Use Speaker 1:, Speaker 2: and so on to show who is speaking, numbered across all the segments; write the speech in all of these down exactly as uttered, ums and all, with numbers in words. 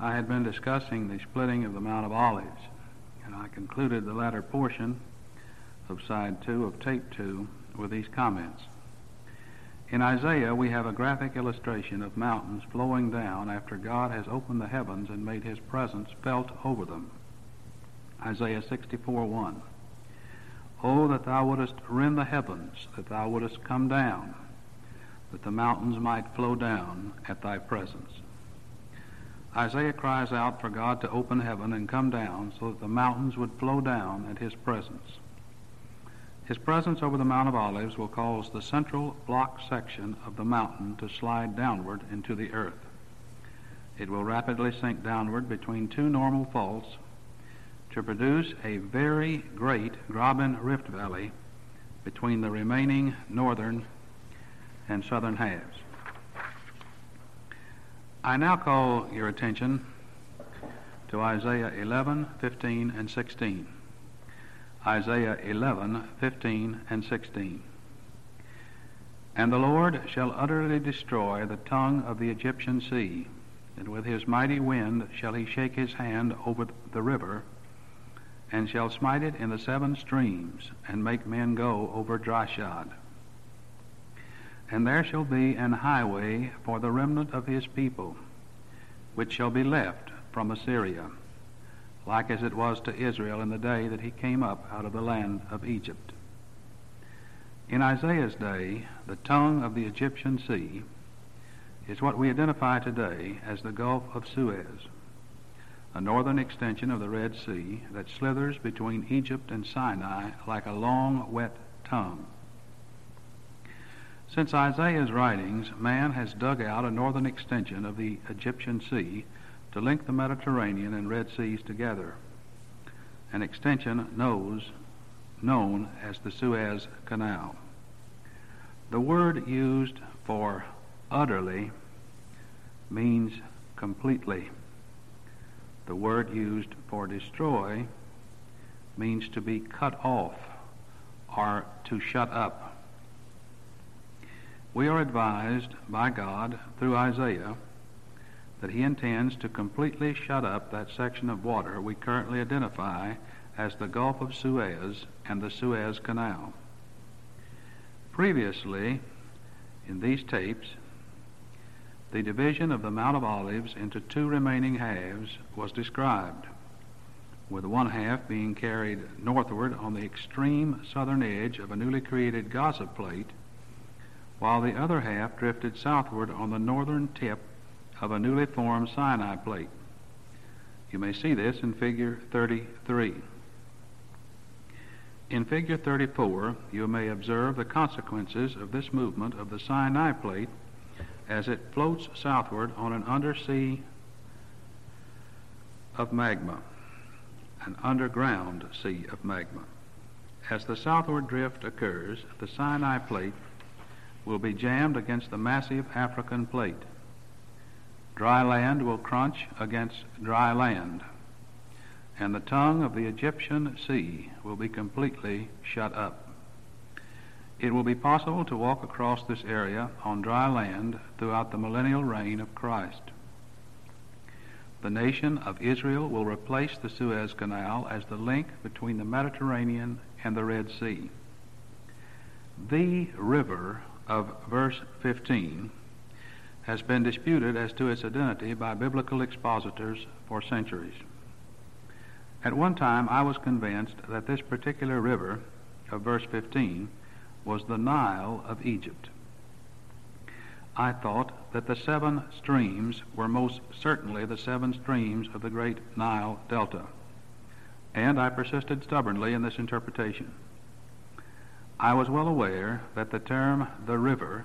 Speaker 1: I had been discussing the splitting of the Mount of Olives, and I concluded the latter portion of side two of tape two with these comments. In Isaiah, we have a graphic illustration of mountains flowing down after God has opened the heavens and made his presence felt over them. Isaiah sixty-four one. Oh, that thou wouldest rend the heavens, that thou wouldest come down, that the mountains might flow down at thy presence. Isaiah cries out for God to open heaven and come down so that the mountains would flow down at his presence. His presence over the Mount of Olives will cause the central block section of the mountain to slide downward into the earth. It will rapidly sink downward between two normal faults to produce a very great Graben Rift Valley between the remaining northern and southern halves. I now call your attention to Isaiah eleven, fifteen, and sixteen. Isaiah eleven, fifteen, and sixteen. And the Lord shall utterly destroy the tongue of the Egyptian sea, and with his mighty wind shall he shake his hand over the river, and shall smite it in the seven streams, and make men go over dry shod. And there shall be an highway for the remnant of his people, which shall be left from Assyria, like as it was to Israel in the day that he came up out of the land of Egypt. In Isaiah's day, the tongue of the Egyptian sea is what we identify today as the Gulf of Suez, a northern extension of the Red Sea that slithers between Egypt and Sinai like a long, wet tongue. Since Isaiah's writings, man has dug out a northern extension of the Egyptian Sea to link the Mediterranean and Red Seas together, an extension knows, known as the Suez Canal. The word used for utterly means completely. The word used for destroy means to be cut off or to shut up. We are advised by God through Isaiah that he intends to completely shut up that section of water we currently identify as the Gulf of Suez and the Suez Canal. Previously, in these tapes, the division of the Mount of Olives into two remaining halves was described, with one half being carried northward on the extreme southern edge of a newly created Gaza plate, while the other half drifted southward on the northern tip of a newly formed Sinai plate. You may see this in Figure thirty-three. In Figure thirty-four, you may observe the consequences of this movement of the Sinai plate as it floats southward on an undersea of magma, an underground sea of magma. As the southward drift occurs, the Sinai plate will be jammed against the massive African plate. Dry land will crunch against dry land, and the tongue of the Egyptian sea will be completely shut up. It will be possible to walk across this area on dry land throughout the millennial reign of Christ. The nation of Israel will replace the Suez Canal as the link between the Mediterranean and the Red Sea. The river of verse fifteen has been disputed as to its identity by biblical expositors for centuries. At one time, I was convinced that this particular river of verse fifteen was the Nile of Egypt. I thought that the seven streams were most certainly the seven streams of the great Nile Delta, and I persisted stubbornly in this interpretation. I was well aware that the term the river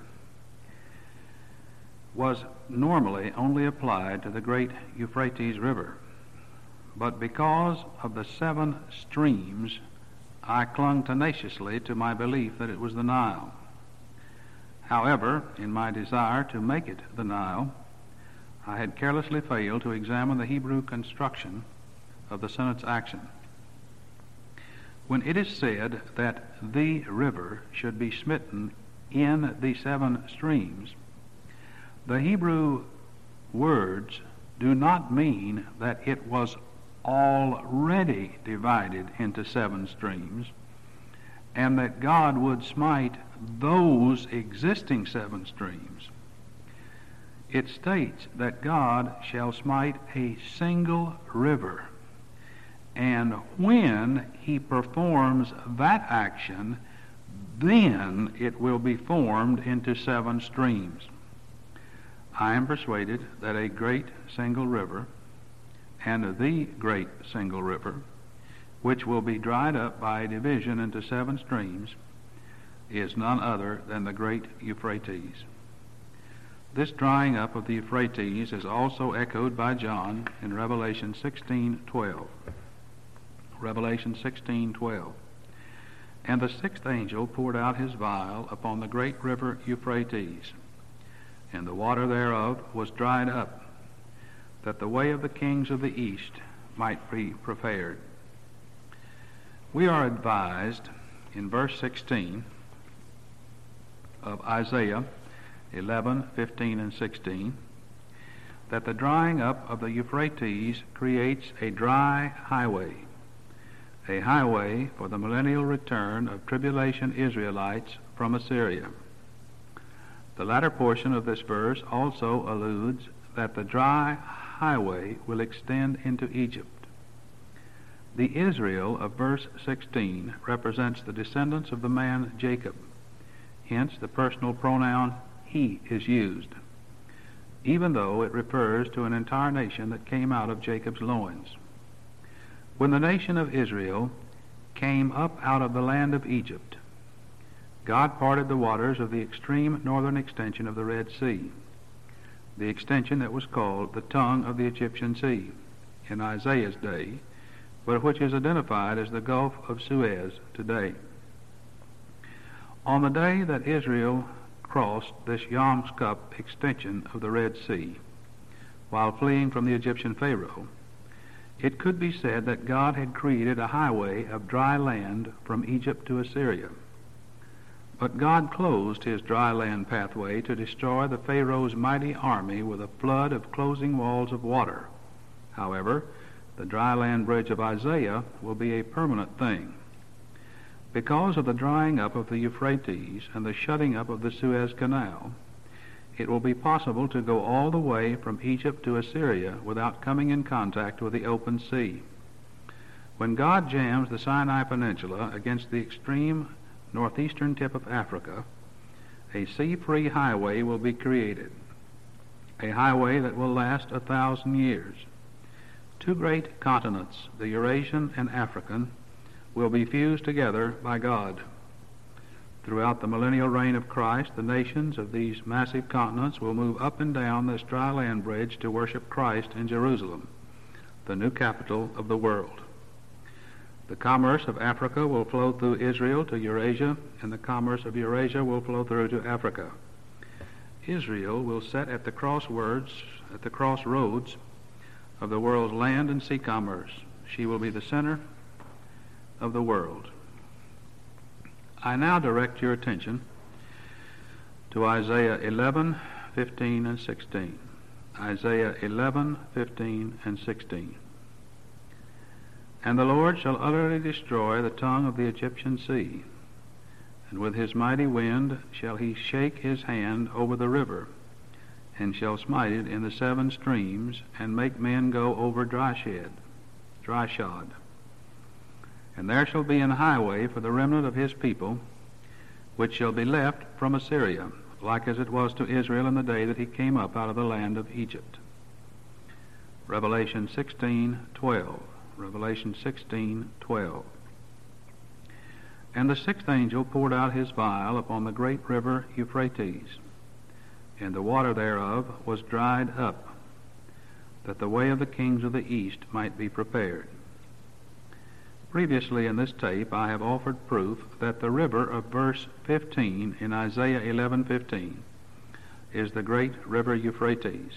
Speaker 1: was normally only applied to the great Euphrates River, but because of the seven streams, I clung tenaciously to my belief that it was the Nile. However, in my desire to make it the Nile, I had carelessly failed to examine the Hebrew construction of the sentence action. When it is said that the river should be smitten in the seven streams, the Hebrew words do not mean that it was already divided into seven streams, and that God would smite those existing seven streams. It states that God shall smite a single river, and when he performs that action, then it will be formed into seven streams. I am persuaded that a great single river, and the great single river, which will be dried up by division into seven streams, is none other than the great Euphrates. This drying up of the Euphrates is also echoed by John in Revelation sixteen twelve. Revelation sixteen twelve. And the sixth angel poured out his vial upon the great river Euphrates, and the water thereof was dried up, that the way of the kings of the east might be prepared. We are advised in verse sixteen of Isaiah eleven, fifteen, and sixteen that the drying up of the Euphrates creates a dry highway, a highway for the millennial return of tribulation Israelites from Assyria. The latter portion of this verse also alludes that the dry highway will extend into Egypt. The Israel of verse sixteen represents the descendants of the man Jacob. Hence, the personal pronoun he is used, even though it refers to an entire nation that came out of Jacob's loins. When the nation of Israel came up out of the land of Egypt, God parted the waters of the extreme northern extension of the Red Sea, the extension that was called the tongue of the Egyptian Sea in Isaiah's day, but which is identified as the Gulf of Suez today. On the day that Israel crossed this Yam's Cup extension of the Red Sea, while fleeing from the Egyptian Pharaoh, it could be said that God had created a highway of dry land from Egypt to Assyria. But God closed his dry land pathway to destroy the Pharaoh's mighty army with a flood of closing walls of water. However, the dry land bridge of Isaiah will be a permanent thing. Because of the drying up of the Euphrates and the shutting up of the Suez Canal, it will be possible to go all the way from Egypt to Assyria without coming in contact with the open sea. When God jams the Sinai Peninsula against the extreme northeastern tip of Africa, a sea-free highway will be created, a highway that will last a thousand years. Two great continents, the Eurasian and African, will be fused together by God. Throughout the millennial reign of Christ, the nations of these massive continents will move up and down this dry land bridge to worship Christ in Jerusalem, the new capital of the world. The commerce of Africa will flow through Israel to Eurasia, and the commerce of Eurasia will flow through to Africa. Israel will sit at the crosswords, at the crossroads of the world's land and sea commerce. She will be the center of the world. I now direct your attention to Isaiah eleven, fifteen, and sixteen. Isaiah eleven, fifteen, and sixteen. And the Lord shall utterly destroy the tongue of the Egyptian sea, and with his mighty wind shall he shake his hand over the river, and shall smite it in the seven streams, and make men go over dry shed, dry shod. And there shall be an highway for the remnant of his people, which shall be left from Assyria, like as it was to Israel in the day that he came up out of the land of Egypt. Revelation sixteen twelve. Revelation sixteen twelve. And the sixth angel poured out his vial upon the great river Euphrates, and the water thereof was dried up, that the way of the kings of the east might be prepared. Previously in this tape I have offered proof that the river of verse fifteen in Isaiah eleven fifteen is the great river Euphrates.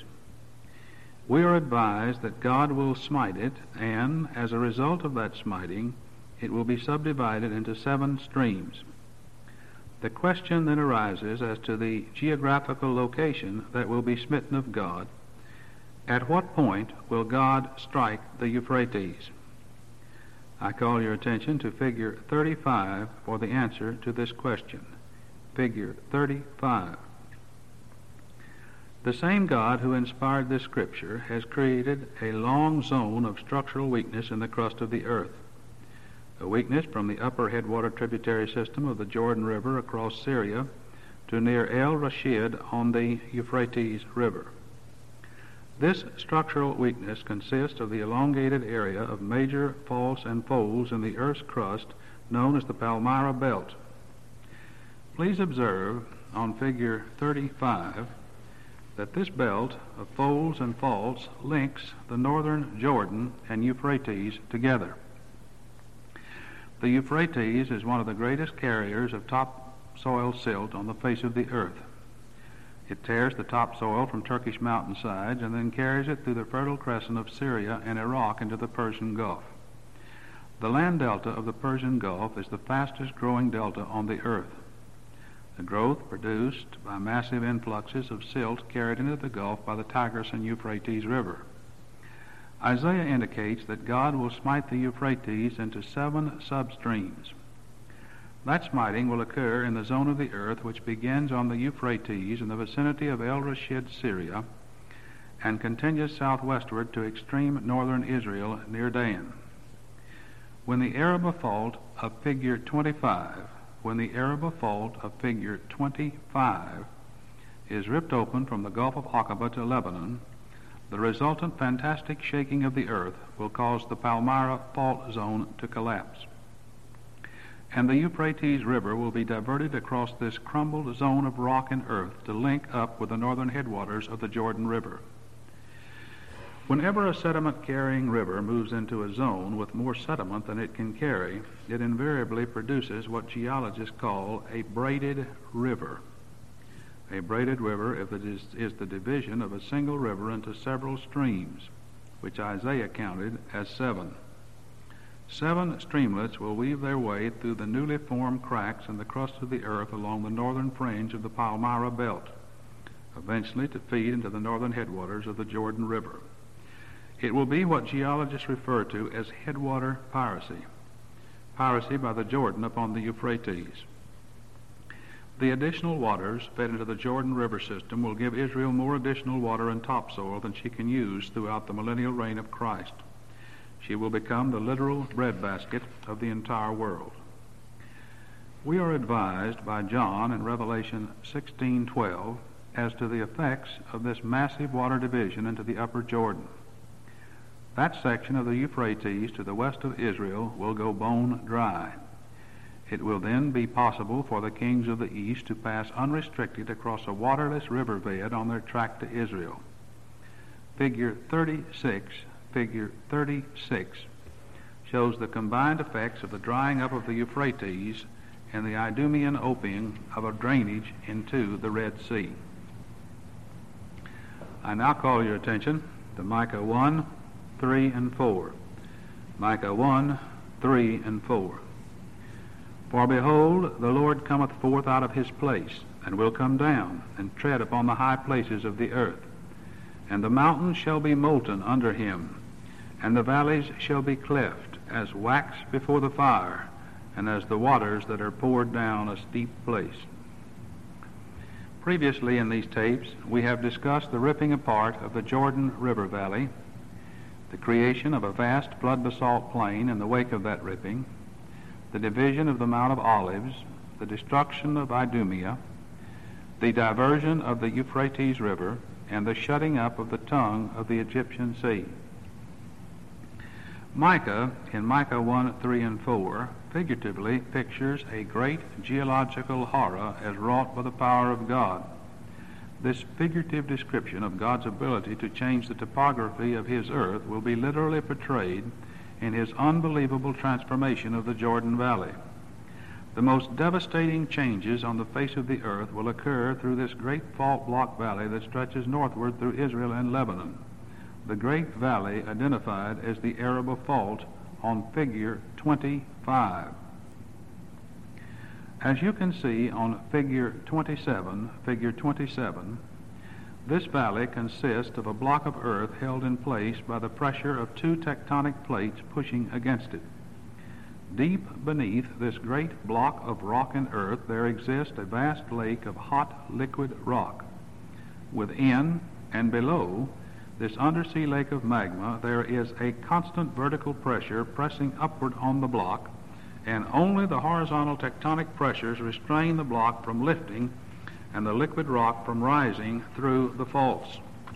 Speaker 1: We are advised that God will smite it, and as a result of that smiting, it will be subdivided into seven streams. The question then arises as to the geographical location that will be smitten of God, At what point will God strike the Euphrates? I call your attention to figure thirty-five for the answer to this question. Figure thirty-five. The same God who inspired this scripture has created a long zone of structural weakness in the crust of the earth. A weakness from the upper headwater tributary system of the Jordan River across Syria to near El Rashid on the Euphrates River. This structural weakness consists of the elongated area of major faults and folds in the earth's crust known as the Palmyra Belt. Please observe on figure thirty-five that this belt of folds and faults links the northern Jordan and Euphrates together. The Euphrates is one of the greatest carriers of topsoil silt on the face of the earth. It tears the topsoil from Turkish mountainsides and then carries it through the fertile crescent of Syria and Iraq into the Persian Gulf. The land delta of the Persian Gulf is the fastest growing delta on the earth. The growth produced by massive influxes of silt carried into the Gulf by the Tigris and Euphrates River. Isaiah indicates that God will smite the Euphrates into seven substreams. That smiting will occur in the zone of the earth which begins on the Euphrates in the vicinity of El Rashid, Syria, and continues southwestward to extreme northern Israel near Dan. When the Araba fault of figure twenty-five, when the Araba fault of figure twenty-five is ripped open from the Gulf of Aqaba to Lebanon, the resultant fantastic shaking of the earth will cause the Palmyra fault zone to collapse. And the Euphrates River will be diverted across this crumbled zone of rock and earth to link up with the northern headwaters of the Jordan River. Whenever a sediment-carrying river moves into a zone with more sediment than it can carry, it invariably produces what geologists call a braided river. A braided river if it is, is the division of a single river into several streams, which Isaiah counted as seven. Seven streamlets will weave their way through the newly formed cracks in the crust of the earth along the northern fringe of the Palmyra Belt, eventually to feed into the northern headwaters of the Jordan River. It will be what geologists refer to as headwater piracy, piracy by the Jordan upon the Euphrates. The additional waters fed into the Jordan River system will give Israel more additional water and topsoil than she can use throughout the millennial reign of Christ. She will become the literal breadbasket of the entire world. We are advised by John in Revelation sixteen twelve as to the effects of this massive water division into the upper Jordan. That section of the Euphrates to the west of Israel will go bone dry. It will then be possible for the kings of the east to pass unrestricted across a waterless riverbed on their track to Israel. Figure thirty-six, figure thirty-six shows the combined effects of the drying up of the Euphrates and the Idumean opening of a drainage into the Red Sea. I now call your attention to Micah one, three, and four. Micah one, three, and four. For behold, the Lord cometh forth out of his place, and will come down, and tread upon the high places of the earth. And the mountains shall be molten under him, and the valleys shall be cleft, as wax before the fire, and as the waters that are poured down a steep place. Previously in these tapes, we have discussed the ripping apart of the Jordan River Valley, the creation of a vast flood basalt plain in the wake of that ripping, the division of the Mount of Olives, the destruction of Idumea, the diversion of the Euphrates River, and the shutting up of the tongue of the Egyptian Sea. Micah, in Micah one, three, and four, figuratively pictures a great geological horror as wrought by the power of God. This figurative description of God's ability to change the topography of his earth will be literally portrayed in his unbelievable transformation of the Jordan Valley. The most devastating changes on the face of the earth will occur through this great fault block valley that stretches northward through Israel and Lebanon, the great valley identified as the Araba Fault on figure twenty-five. As you can see on figure twenty-seven, figure twenty-seven, This valley consists of a block of earth held in place by the pressure of two tectonic plates pushing against it. Deep beneath this great block of rock and earth there exists a vast lake of hot liquid rock. Within and below this undersea lake of magma there is a constant vertical pressure pressing upward on the block, and only the horizontal tectonic pressures restrain the block from lifting and the liquid rock from rising through the faults.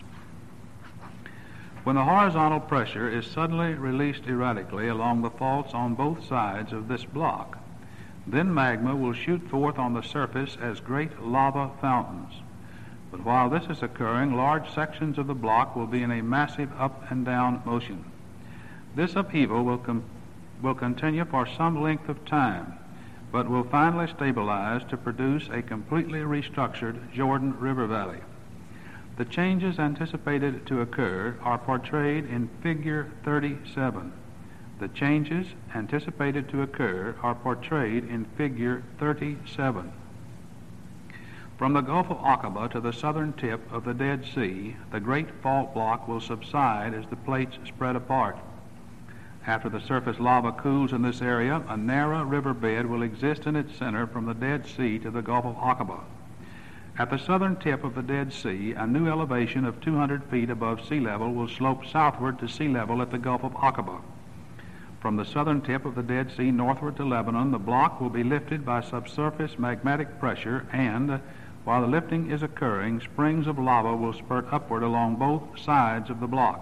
Speaker 1: When the horizontal pressure is suddenly released erratically along the faults on both sides of this block, then magma will shoot forth on the surface as great lava fountains. But while this is occurring, large sections of the block will be in a massive up and down motion. This upheaval will, com- will continue for some length of time, but will finally stabilize to produce a completely restructured Jordan River Valley. The changes anticipated to occur are portrayed in Figure thirty-seven. The changes anticipated to occur are portrayed in Figure thirty-seven. From the Gulf of Aqaba to the southern tip of the Dead Sea, the great fault block will subside as the plates spread apart. After the surface lava cools in this area, a narrow riverbed will exist in its center from the Dead Sea to the Gulf of Aqaba. At the southern tip of the Dead Sea, a new elevation of two hundred feet above sea level will slope southward to sea level at the Gulf of Aqaba. From the southern tip of the Dead Sea northward to Lebanon, the block will be lifted by subsurface magmatic pressure, and while the lifting is occurring, springs of lava will spurt upward along both sides of the block.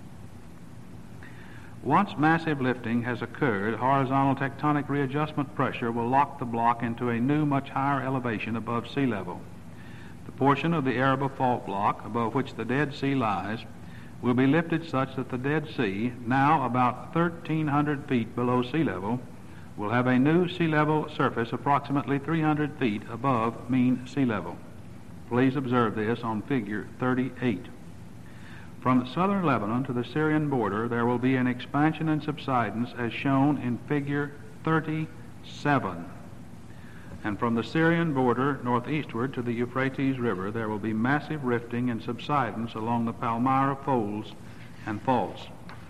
Speaker 1: Once massive lifting has occurred, horizontal tectonic readjustment pressure will lock the block into a new, much higher elevation above sea level. The portion of the Araba fault block above which the Dead Sea lies will be lifted such that the Dead Sea, now about thirteen hundred feet below sea level, will have a new sea level surface approximately three hundred feet above mean sea level. Please observe this on Figure thirty-eight. From southern Lebanon to the Syrian border, there will be an expansion and subsidence as shown in Figure thirty-seven. And from the Syrian border northeastward to the Euphrates River, there will be massive rifting and subsidence along the Palmyra folds and faults.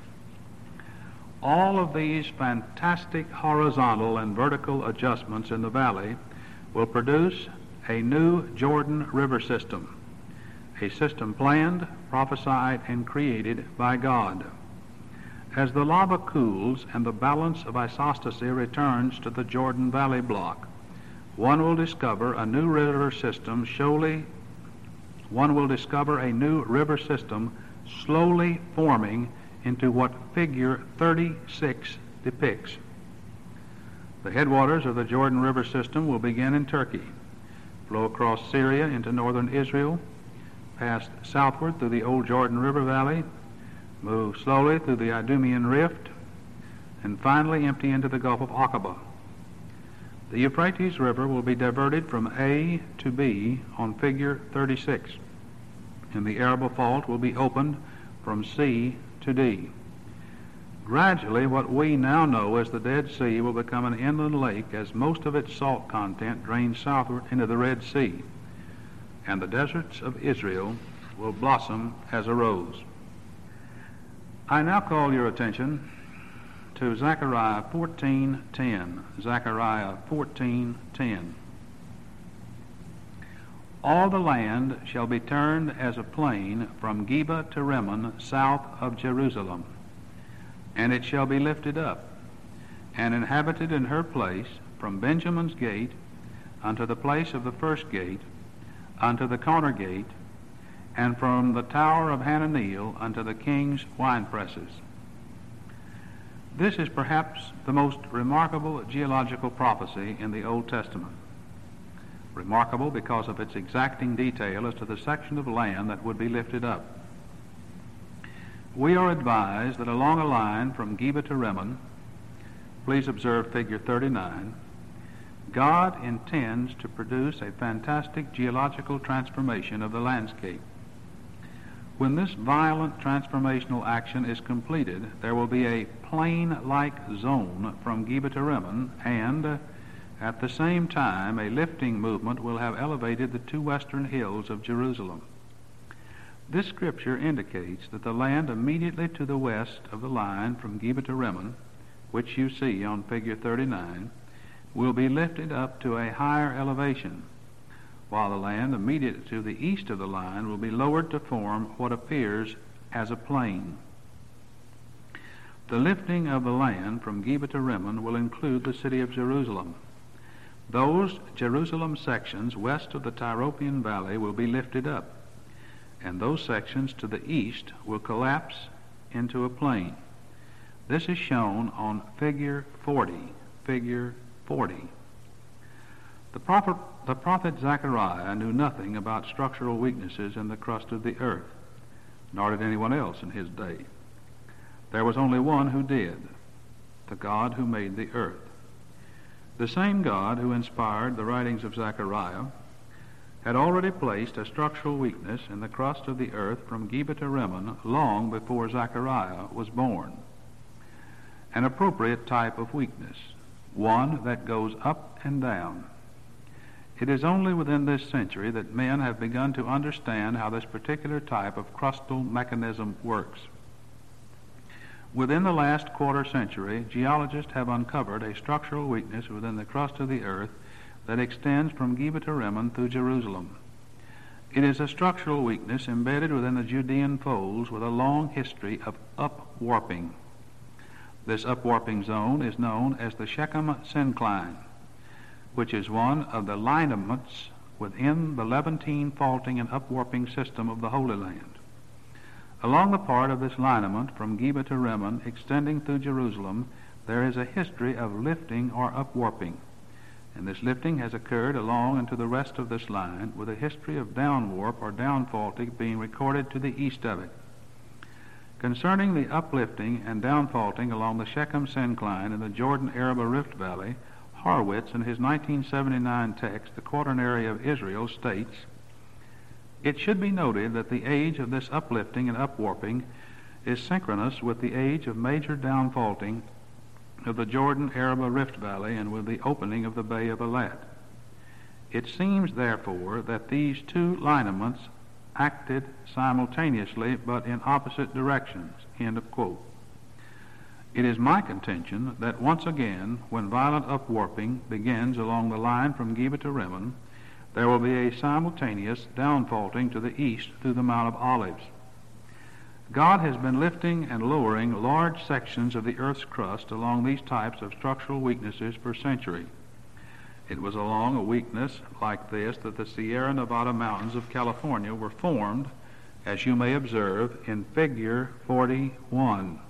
Speaker 1: All of these fantastic horizontal and vertical adjustments in the valley will produce a new Jordan River system, a system planned, prophesied, and created by God. As the lava cools and the balance of isostasy returns to the Jordan Valley block, one will discover a new river system slowly, one will discover a new river system slowly forming into what Figure thirty-six depicts. The headwaters of the Jordan River system will begin in Turkey, flow across Syria into northern Israel, pass southward through the old Jordan River Valley, move slowly through the Idumean Rift, and finally empty into the Gulf of Aqaba. The Euphrates River will be diverted from A to B on Figure thirty-six, and the Araba Fault will be opened from C to D. Gradually, what we now know as the Dead Sea will become an inland lake as most of its salt content drains southward into the Red Sea, and the deserts of Israel will blossom as a rose. I now call your attention to Zechariah fourteen ten. Zechariah fourteen ten. All the land shall be turned as a plain from Geba to Rimmon, south of Jerusalem, and it shall be lifted up, and inhabited in her place from Benjamin's gate unto the place of the first gate, unto the corner gate, and from the tower of Hananeel unto the king's winepresses. This is perhaps the most remarkable geological prophecy in the Old Testament. Remarkable because of its exacting detail as to the section of land that would be lifted up. We are advised that along a line from Geba to Rimmon, please observe Figure thirty-nine, God intends to produce a fantastic geological transformation of the landscape. When this violent transformational action is completed, there will be a plain-like zone from Geba to Rimmon, and uh, at the same time a lifting movement will have elevated the two western hills of Jerusalem. This scripture indicates that the land immediately to the west of the line from Geba to Rimmon, which you see on figure thirty-nine, will be lifted up to a higher elevation, while the land immediately to the east of the line will be lowered to form what appears as a plain. The lifting of the land from Geba to Rimmon will include the city of Jerusalem. Those Jerusalem sections west of the Tyropoeon Valley will be lifted up, and those sections to the east will collapse into a plain. This is shown on figure forty. Figure forty. The prophet, the prophet Zechariah knew nothing about structural weaknesses in the crust of the earth, nor did anyone else in his day. There was only one who did, the God who made the earth. The same God who inspired the writings of Zechariah had already placed a structural weakness in the crust of the earth from Geba to Rimmon long before Zechariah was born. An appropriate type of weakness, one that goes up and down. It is only within this century that men have begun to understand how this particular type of crustal mechanism works. Within the last quarter century, geologists have uncovered a structural weakness within the crust of the earth that extends from Geba to Rimmon through Jerusalem. It is a structural weakness embedded within the Judean folds with a long history of upwarping. This upwarping zone is known as the Shechem syncline, which is one of the lineaments within the Levantine faulting and upwarping system of the Holy Land. Along the part of this lineament from Geba to Rimmon extending through Jerusalem, there is a history of lifting or upwarping, and this lifting has occurred along and to the rest of this line, with a history of downwarp or downfaulting being recorded to the east of it. Concerning the uplifting and downfaulting along the Shechem syncline in the Jordan-Araba Rift Valley, Horwitz, in his nineteen seventy-nine text, The Quaternary of Israel, states, "It should be noted that the age of this uplifting and upwarping is synchronous with the age of major downfaulting of the Jordan-Araba Rift Valley and with the opening of the Bay of Elat. It seems, therefore, that these two lineaments acted simultaneously but in opposite directions." End of quote. It is my contention that once again, when violent upwarping begins along the line from Geba to Rimmon, there will be a simultaneous downfaulting to the east through the Mount of Olives. God has been lifting and lowering large sections of the earth's crust along these types of structural weaknesses for centuries. It was along a weakness like this that the Sierra Nevada mountains of California were formed, as you may observe in figure forty-one.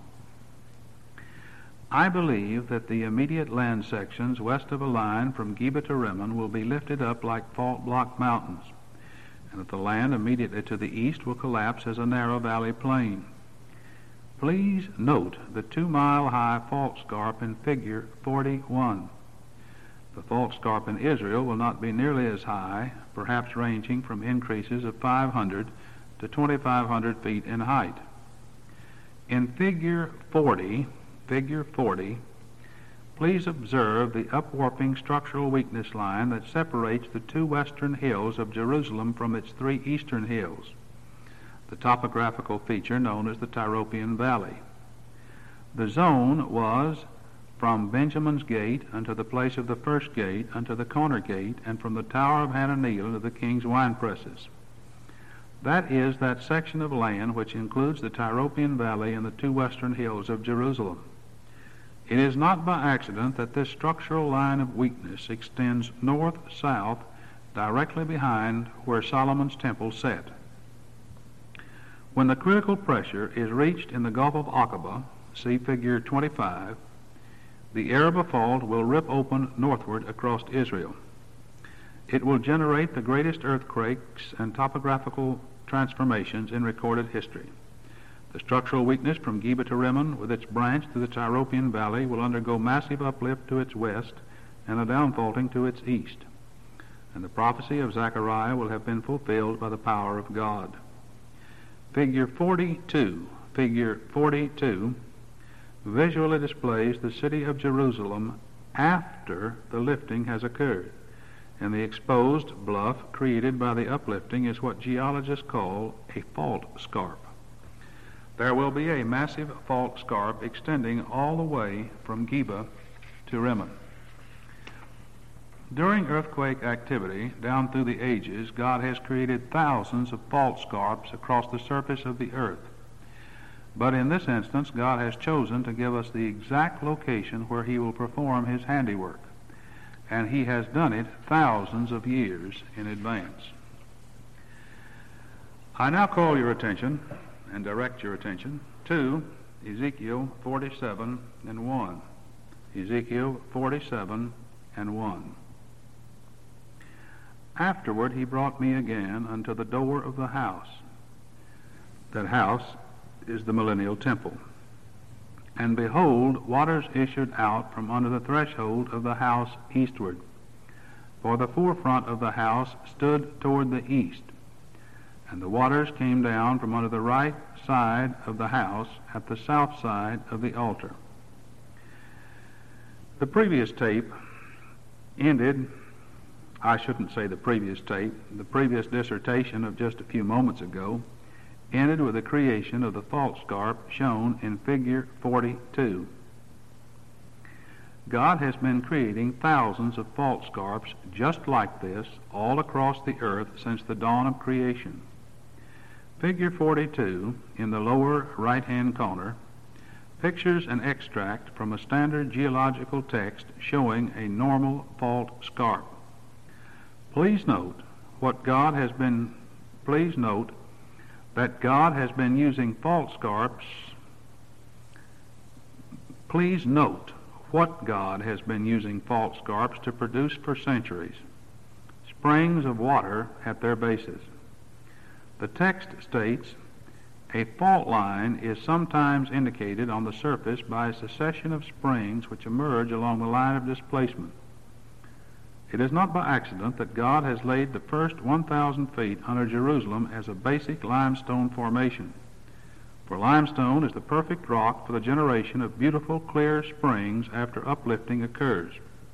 Speaker 1: I believe that the immediate land sections west of a line from Geba to Rimmon will be lifted up like fault block mountains, and that the land immediately to the east will collapse as a narrow valley plain. Please note the two-mile-high fault scarp in figure forty-one. The fault scarp in Israel will not be nearly as high, perhaps ranging from increases of five hundred to twenty-five hundred feet in height. In figure forty, figure forty, please observe the upwarping structural weakness line that separates the two western hills of Jerusalem from its three eastern hills, the topographical feature known as the Tyropoeon Valley. The zone was from Benjamin's Gate unto the place of the first gate, unto the corner gate, and from the Tower of Hananeel to the king's wine presses. That is that section of land which includes the Tyropoeon Valley and the two western hills of Jerusalem. It is not by accident that this structural line of weakness extends north-south directly behind where Solomon's temple sat. When the critical pressure is reached in the Gulf of Aqaba, see figure twenty-five, the Araba Fault will rip open northward across Israel. It will generate the greatest earthquakes and topographical transformations in recorded history. The structural weakness from Geba to Rimmon, with its branch to the Tyropoeon Valley, will undergo massive uplift to its west and a downfaulting to its east. And the prophecy of Zechariah will have been fulfilled by the power of God. Figure forty-two, figure forty-two, visually displays the city of Jerusalem after the lifting has occurred. and the exposed bluff created by the uplifting is what geologists call a fault scarp. There will be a massive fault scarp extending all the way from Geba to Rimmon. During earthquake activity down through the ages, God has created thousands of fault scarps across the surface of the earth. But in this instance, God has chosen to give us the exact location where he will perform his handiwork, and he has done it thousands of years in advance. I now call your attention and direct your attention to Ezekiel forty-seven and one. Ezekiel forty-seven and one. Afterward he brought me again unto the door of the house. That house is the millennial temple. And behold, waters issued out from under the threshold of the house eastward. For the forefront of the house stood toward the east. And the waters came down from under the right side of the house at the south side of the altar. The previous tape ended, I shouldn't say the previous tape, the previous dissertation of just a few moments ago ended with the creation of the fault scarp shown in figure forty-two. God has been creating thousands of fault scarps just like this all across the earth since the dawn of creation. Figure forty-two, in the lower right-hand corner, pictures an extract from a standard geological text showing a normal fault scarp. Please note what God has been, please note that God has been using fault scarps. Please note what God has been using fault scarps to produce for centuries: springs of water at their bases. The text states, a fault line is sometimes indicated on the surface by a succession of springs which emerge along the line of displacement. It is not by accident that God has laid the first one thousand feet under Jerusalem as a basic limestone formation. For limestone is the perfect rock for the generation of beautiful, clear springs after uplifting occurs.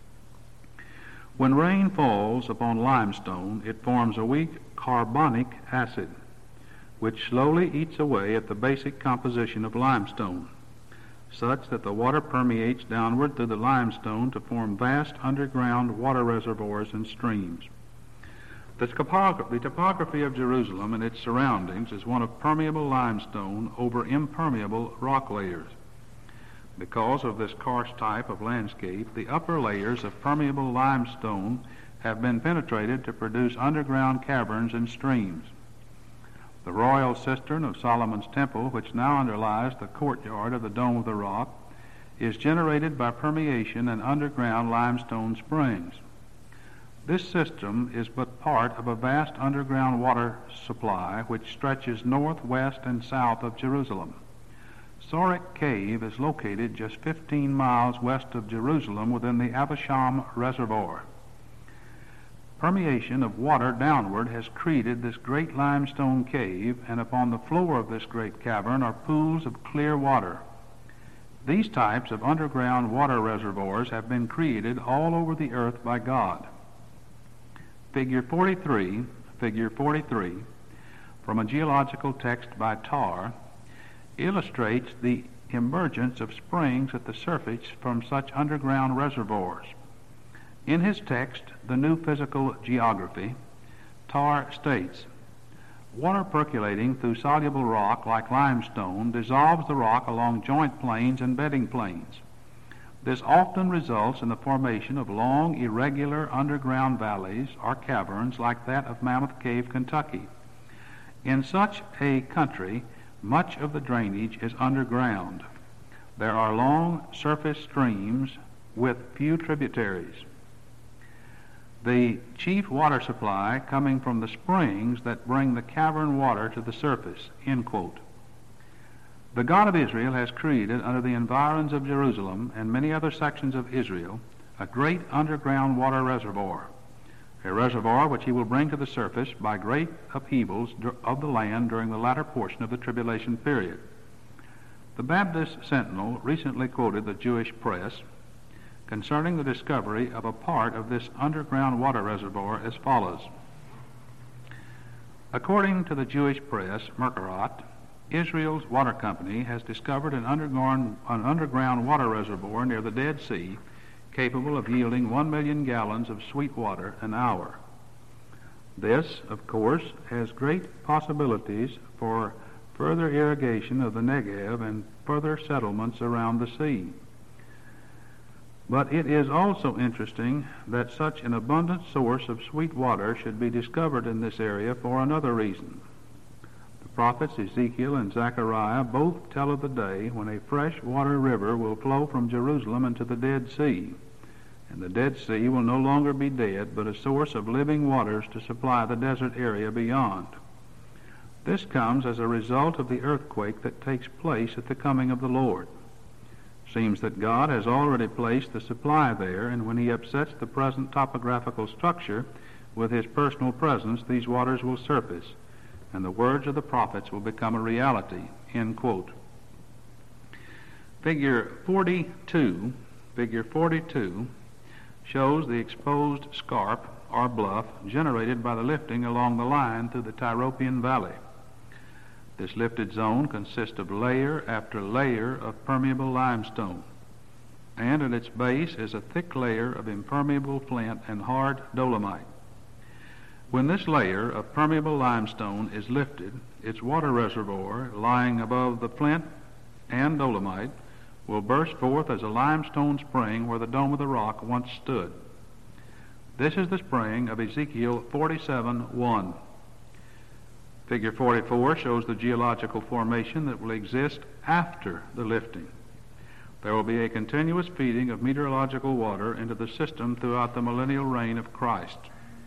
Speaker 1: When rain falls upon limestone, it forms a weak carbonic acid, which slowly eats away at the basic composition of limestone, such that the water permeates downward through the limestone to form vast underground water reservoirs and streams. The topography, the topography of Jerusalem and its surroundings is one of permeable limestone over impermeable rock layers. Because of this karst type of landscape, the upper layers of permeable limestone have been penetrated to produce underground caverns and streams. The royal cistern of Solomon's temple, which now underlies the courtyard of the Dome of the Rock, is generated by permeation and underground limestone springs. This system is but part of a vast underground water supply which stretches north, west, and south of Jerusalem. Sorek Cave is located just fifteen miles west of Jerusalem within the Avasham Reservoir. Permeation of water downward has created this great limestone cave, and upon the floor of this great cavern are pools of clear water. These types of underground water reservoirs have been created all over the earth by God. Figure forty-three, figure forty-three, from a geological text by Tar, illustrates the emergence of springs at the surface from such underground reservoirs. In his text, The New Physical Geography, Tar states, water percolating through soluble rock like limestone dissolves the rock along joint planes and bedding planes. This often results in the formation of long, irregular underground valleys or caverns like that of Mammoth Cave, Kentucky. In such a country, much of the drainage is underground. There are long surface streams with few tributaries. The chief water supply coming from the springs that bring the cavern water to the surface, end quote. The God of Israel has created under the environs of Jerusalem and many other sections of Israel a great underground water reservoir, a reservoir which he will bring to the surface by great upheavals of the land during the latter portion of the tribulation period. The Baptist Sentinel recently quoted the Jewish press concerning the discovery of a part of this underground water reservoir as follows. According to the Jewish press, Merkerot, Israel's water company has discovered an underground, an underground water reservoir near the Dead Sea capable of yielding one million gallons of sweet water an hour. This, of course, has great possibilities for further irrigation of the Negev and further settlements around the sea. But it is also interesting that such an abundant source of sweet water should be discovered in this area for another reason. The prophets Ezekiel and Zechariah both tell of the day when a fresh water river will flow from Jerusalem into the Dead Sea, and the Dead Sea will no longer be dead, but a source of living waters to supply the desert area beyond. This comes as a result of the earthquake that takes place at the coming of the Lord. Seems that God has already placed the supply there, and when he upsets the present topographical structure with his personal presence, these waters will surface, and the words of the prophets will become a reality. End quote. Figure forty-two, figure forty-two shows the exposed scarp or bluff generated by the lifting along the line through the Tyropoeon Valley. This lifted zone consists of layer after layer of permeable limestone, and at its base is a thick layer of impermeable flint and hard dolomite. When this layer of permeable limestone is lifted, its water reservoir, lying above the flint and dolomite, will burst forth as a limestone spring where the Dome of the Rock once stood. This is the spring of Ezekiel forty-seven one. Figure forty-four shows the geological formation that will exist after the lifting. There will be a continuous feeding of meteorological water into the system throughout the millennial reign of Christ.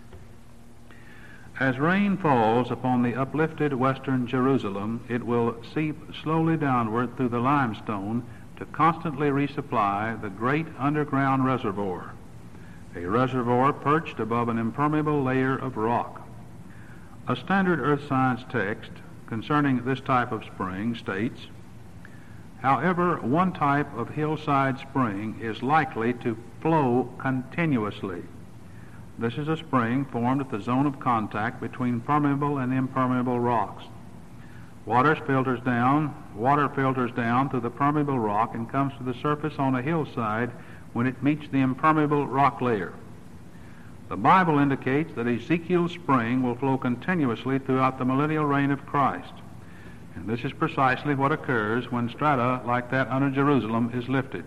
Speaker 1: As rain falls upon the uplifted western Jerusalem, it will seep slowly downward through the limestone to constantly resupply the great underground reservoir, a reservoir perched above an impermeable layer of rock. A standard earth science text concerning this type of spring states, however, one type of hillside spring is likely to flow continuously. This is a spring formed at the zone of contact between permeable and impermeable rocks. Water filters down, water filters down through the permeable rock and comes to the surface on a hillside when it meets the impermeable rock layer. The Bible indicates that Ezekiel's spring will flow continuously throughout the millennial reign of Christ. And this is precisely what occurs when strata like that under Jerusalem is lifted.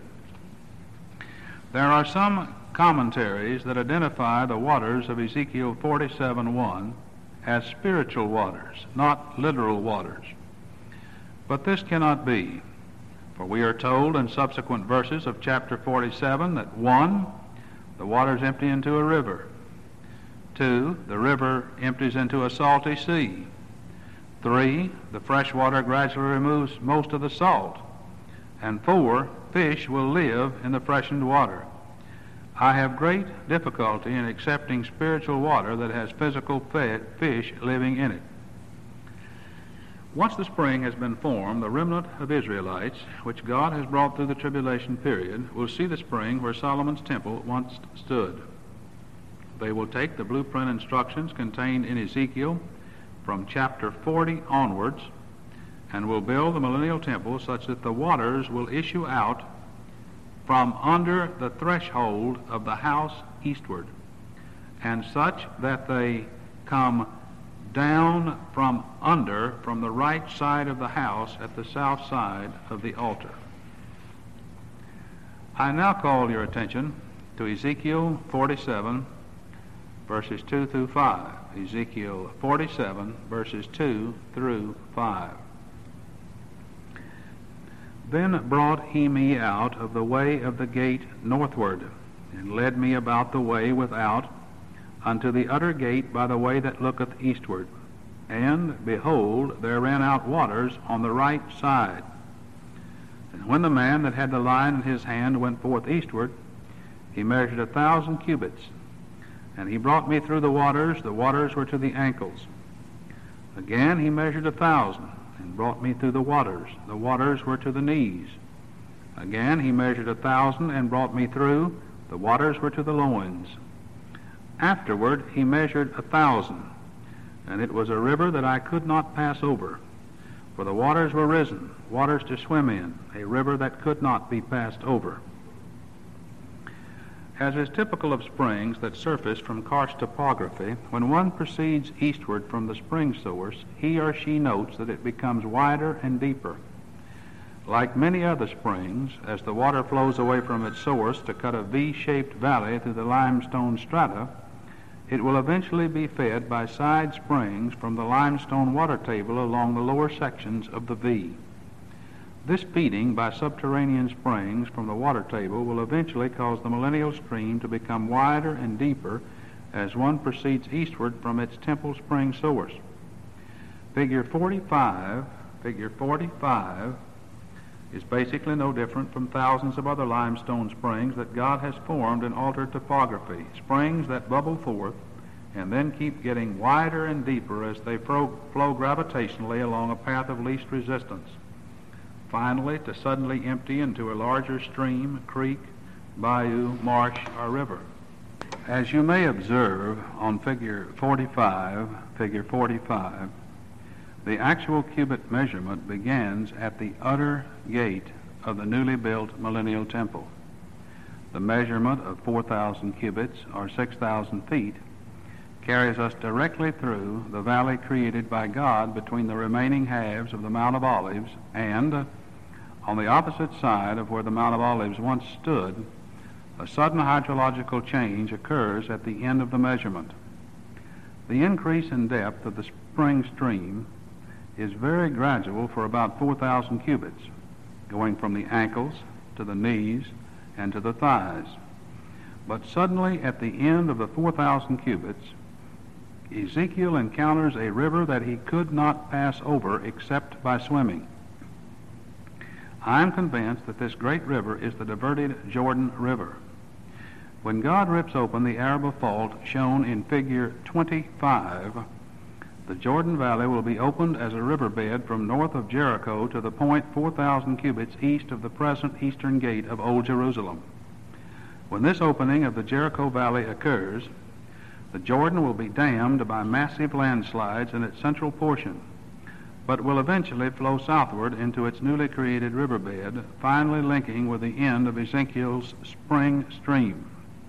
Speaker 1: There are some commentaries that identify the waters of Ezekiel forty-seven one as spiritual waters, not literal waters. But this cannot be, for we are told in subsequent verses of chapter forty-seven that one, the waters empty into a river. Two, the river empties into a salty sea. Three, the fresh water gradually removes most of the salt. And four, fish will live in the freshened water. I have great difficulty in accepting spiritual water that has physical fish living in it. Once the spring has been formed, the remnant of Israelites, which God has brought through the tribulation period, will see the spring where Solomon's temple once stood. They will take the blueprint instructions contained in Ezekiel from chapter forty onwards and will build the millennial temple such that the waters will issue out from under the threshold of the house eastward, and such that they come down from under, from the right side of the house at the south side of the altar. I now call your attention to Ezekiel forty-seven, verses two through five. Ezekiel forty-seven, verses two through five. Then brought he me out of the way of the gate northward, and led me about the way without, unto the utter gate by the way that looketh eastward. And, behold, there ran out waters on the right side. And when the man that had the line in his hand went forth eastward, he measured a thousand cubits. And he brought me through the waters, the waters were to the ankles. Again he measured a thousand, and brought me through the waters, the waters were to the knees. Again he measured a thousand, and brought me through, The waters were to the loins. Afterward he measured a thousand, and it was a river that I could not pass over. For the waters were risen, waters to swim in, a river that could not be passed over. As is typical of springs that surface from karst topography, when one proceeds eastward from the spring source, he or she notes that it becomes wider and deeper. Like many other springs, as the water flows away from its source to cut a V-shaped valley through the limestone strata, it will eventually be fed by side springs from the limestone water table along the lower sections of the V. This feeding by subterranean springs from the water table will eventually cause the millennial stream to become wider and deeper as one proceeds eastward from its Temple Spring source. Figure forty-five, figure forty-five is basically no different from thousands of other limestone springs that God has formed in altered topography, springs that bubble forth and then keep getting wider and deeper as they flow, flow gravitationally along a path of least resistance, finally to suddenly empty into a larger stream, creek, bayou, marsh, or river. As you may observe on figure forty-five, figure forty-five, the actual cubit measurement begins at the utter gate of the newly built millennial temple. The measurement of four thousand cubits, or six thousand feet, carries us directly through the valley created by God between the remaining halves of the Mount of Olives, and uh, on the opposite side of where the Mount of Olives once stood, a sudden hydrological change occurs at the end of the measurement. The increase in depth of the spring stream is very gradual for about four thousand cubits, going from the ankles to the knees and to the thighs. But suddenly at the end of the four thousand cubits, Ezekiel encounters a river that he could not pass over except by swimming. I am convinced that this great river is the diverted Jordan River. When God rips open the Araba Fault shown in figure twenty-five, the Jordan Valley will be opened as a riverbed from north of Jericho to the point four thousand cubits east of the present eastern gate of Old Jerusalem. When this opening of the Jericho Valley occurs, the Jordan will be dammed by massive landslides in its central portion, but will eventually flow southward into its newly created riverbed, finally linking with the end of Ezekiel's spring stream.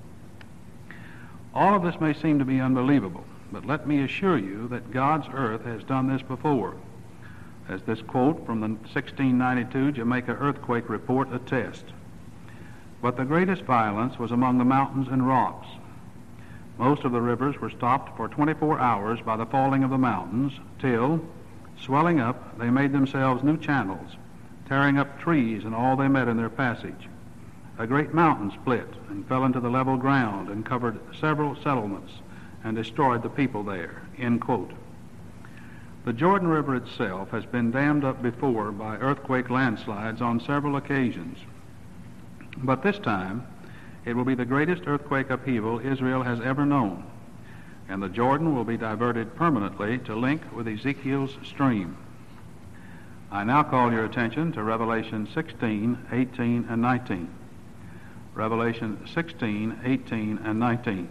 Speaker 1: All of this may seem to be unbelievable, but let me assure you that God's earth has done this before, as this quote from the sixteen ninety-two Jamaica earthquake report attests. But the greatest violence was among the mountains and rocks. Most of the rivers were stopped for twenty-four hours by the falling of the mountains, till, swelling up, they made themselves new channels, tearing up trees and all they met in their passage. A great mountain split and fell into the level ground and covered several settlements and destroyed the people there, end quote. The Jordan River itself has been dammed up before by earthquake landslides on several occasions. But this time, it will be the greatest earthquake upheaval Israel has ever known, and the Jordan will be diverted permanently to link with Ezekiel's stream. I now call your attention to Revelation sixteen, eighteen, and nineteen. Revelation sixteen, eighteen, and nineteen.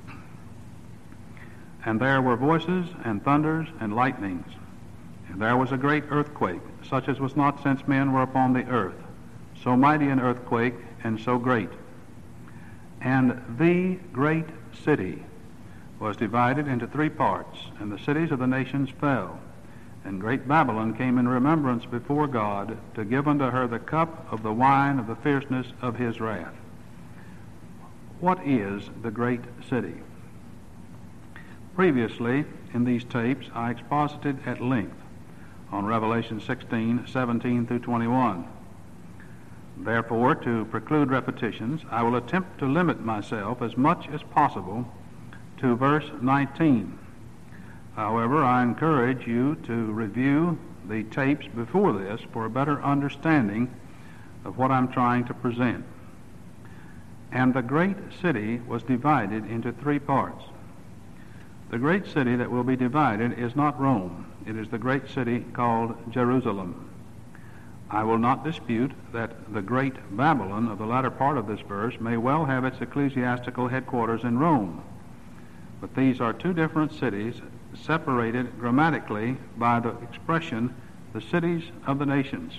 Speaker 1: And there were voices and thunders and lightnings, and there was a great earthquake, such as was not since men were upon the earth, so mighty an earthquake and so great. And the great city was divided into three parts, and the cities of the nations fell. And great Babylon came in remembrance before God to give unto her the cup of the wine of the fierceness of his wrath. What is the great city? Previously, in these tapes, I exposited at length on Revelation sixteen, seventeen through twenty-one. Therefore, to preclude repetitions, I will attempt to limit myself as much as possible to verse nineteen. However, I encourage you to review the tapes before this for a better understanding of what I'm trying to present. And the great city was divided into three parts. The great city that will be divided is not Rome. It is the great city called Jerusalem. I will not dispute that the great Babylon of the latter part of this verse may well have its ecclesiastical headquarters in Rome, but these are two different cities separated grammatically by the expression, the cities of the nations.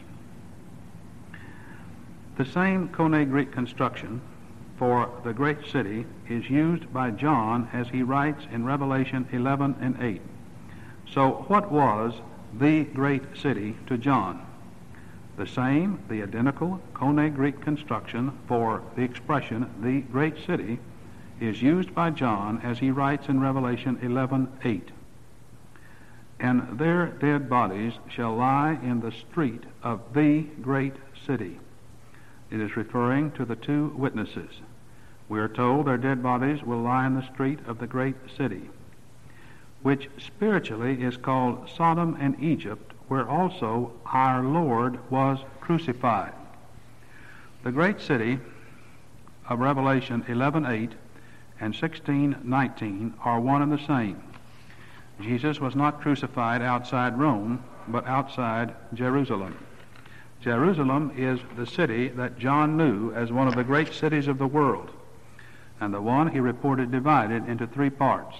Speaker 1: The same Koine Greek construction for the great city is used by John as he writes in Revelation eleven and eight. So what was the great city to John? The same, the identical Koine Greek construction for the expression the great city is used by John as he writes in Revelation eleven eight. And their dead bodies shall lie in the street of the great city. It is referring to the two witnesses. We are told their dead bodies will lie in the street of the great city, which spiritually is called Sodom and Egypt, where also our Lord was crucified. The great city of Revelation eleven eight and sixteen nineteen are one and the same. Jesus was not crucified outside Rome, but outside Jerusalem. Jerusalem is the city that John knew as one of the great cities of the world, and the one he reported divided into three parts.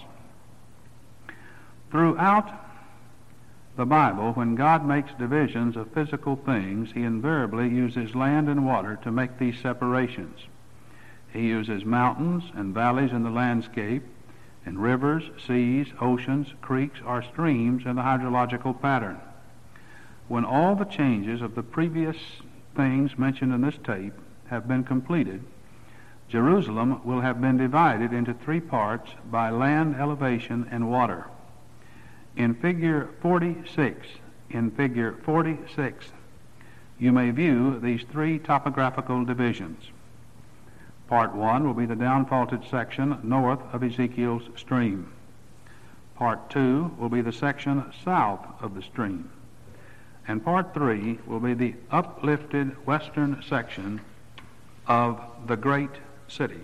Speaker 1: Throughout the Bible, when God makes divisions of physical things, he invariably uses land and water to make these separations. He uses mountains and valleys in the landscape, and rivers, seas, oceans, creeks, or streams in the hydrological pattern. When all the changes of the previous things mentioned in this tape have been completed, Jerusalem will have been divided into three parts by land elevation and water. In figure forty-six, in figure forty-six, you may view these three topographical divisions. Part one will be the downfaulted section north of Ezekiel's stream. Part two will be the section south of the stream. And part three will be the uplifted western section of the great city.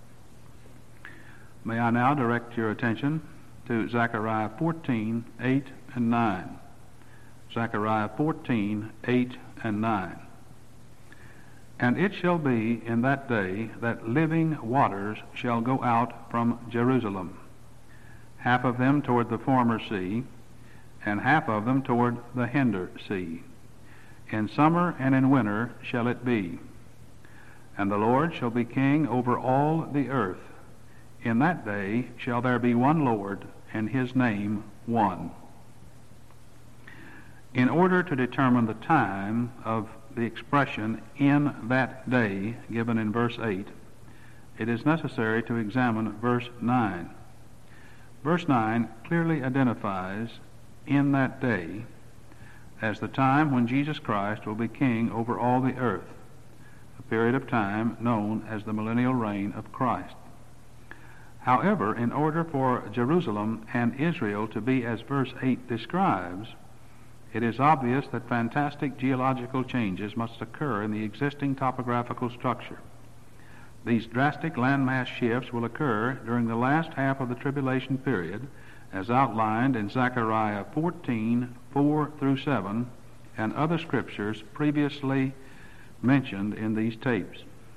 Speaker 1: May I now direct your attention to Zechariah fourteen, eight and nine. Zechariah fourteen, eight and nine. And it shall be in that day that living waters shall go out from Jerusalem, half of them toward the former sea, and half of them toward the hinder sea. In summer and in winter shall it be. And the Lord shall be king over all the earth. In that day shall there be one Lord, and his name one. In order to determine the time of the expression in that day given in verse eight, it is necessary to examine verse nine. Verse nine clearly identifies in that day as the time when Jesus Christ will be king over all the earth, a period of time known as the millennial reign of Christ. However, in order for Jerusalem and Israel to be as verse eight describes, it is obvious that fantastic geological changes must occur in the existing topographical structure. These drastic landmass shifts will occur during the last half of the tribulation period, as outlined in Zechariah fourteen, four through seven, and other scriptures previously mentioned in these tapes.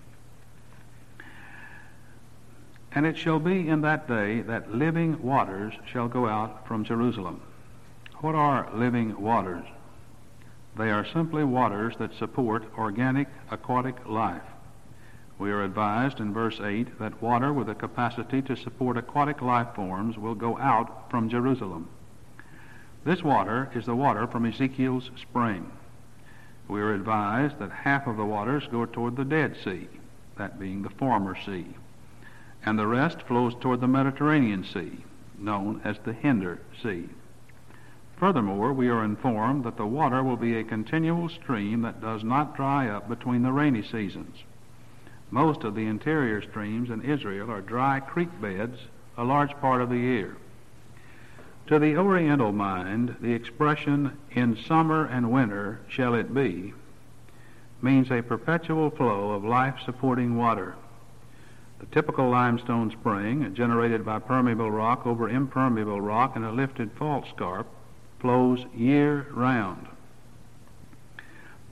Speaker 1: And it shall be in that day that living waters shall go out from Jerusalem. What are living waters? They are simply waters that support organic aquatic life. We are advised in verse eight that water with a capacity to support aquatic life forms will go out from Jerusalem. This water is the water from Ezekiel's spring. We are advised that half of the waters go toward the Dead Sea, that being the former sea, and the rest flows toward the Mediterranean Sea, known as the Hinder Sea. Furthermore, we are informed that the water will be a continual stream that does not dry up between the rainy seasons. Most of the interior streams in Israel are dry creek beds a large part of the year. To the Oriental mind, the expression, in summer and winter shall it be, means a perpetual flow of life-supporting water. The typical limestone spring, generated by permeable rock over impermeable rock in a lifted fault scarp, flows year-round.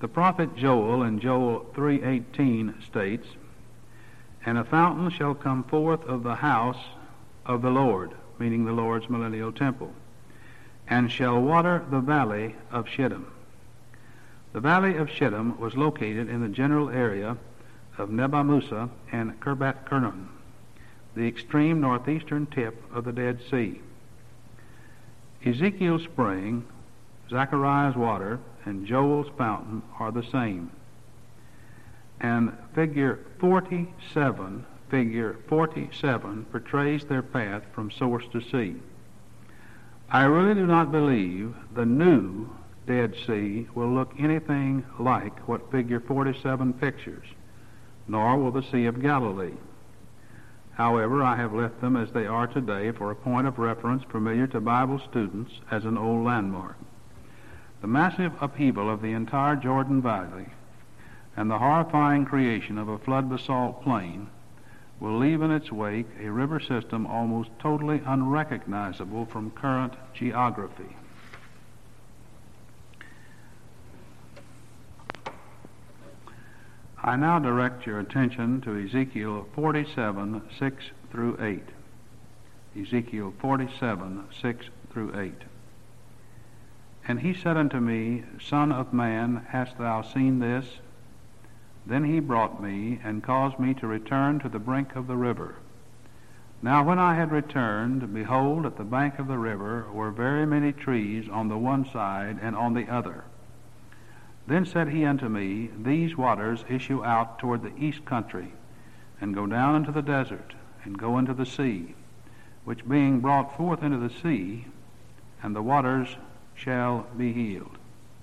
Speaker 1: The prophet Joel in Joel three eighteen states, "And a fountain shall come forth of the house of the Lord," meaning the Lord's millennial temple, "and shall water the valley of Shittim." The valley of Shittim was located in the general area of Nebo Musa and Kirbat Kernun, the extreme northeastern tip of the Dead Sea. Ezekiel's spring, Zechariah's water, and Joel's fountain are the same. And figure forty-seven, figure forty-seven portrays their path from source to sea. I really do not believe the new Dead Sea will look anything like what figure forty-seven pictures, nor will the Sea of Galilee. However, I have left them as they are today for a point of reference familiar to Bible students as an old landmark. The massive upheaval of the entire Jordan Valley and the horrifying creation of a flood basalt plain will leave in its wake a river system almost totally unrecognizable from current geography. I now direct your attention to Ezekiel forty-seven, six through eight. Ezekiel forty-seven, six through eight. "And he said unto me, Son of man, hast thou seen this? Then he brought me, and caused me to return to the brink of the river. Now when I had returned, behold, at the bank of the river were very many trees on the one side and on the other. Then said he unto me, These waters issue out toward the east country, and go down into the desert, and go into the sea, which being brought forth into the sea, and the waters shall be healed."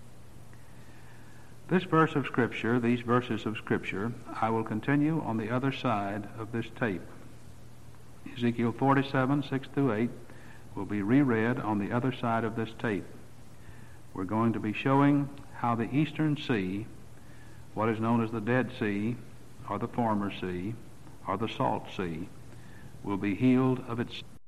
Speaker 1: This verse of Scripture, these verses of Scripture, I will continue on the other side of this tape. Ezekiel forty-seven, six through eight will be reread on the other side of this tape. We're going to be showing how the Eastern Sea, what is known as the Dead Sea, or the Former Sea, or the Salt Sea, will be healed of its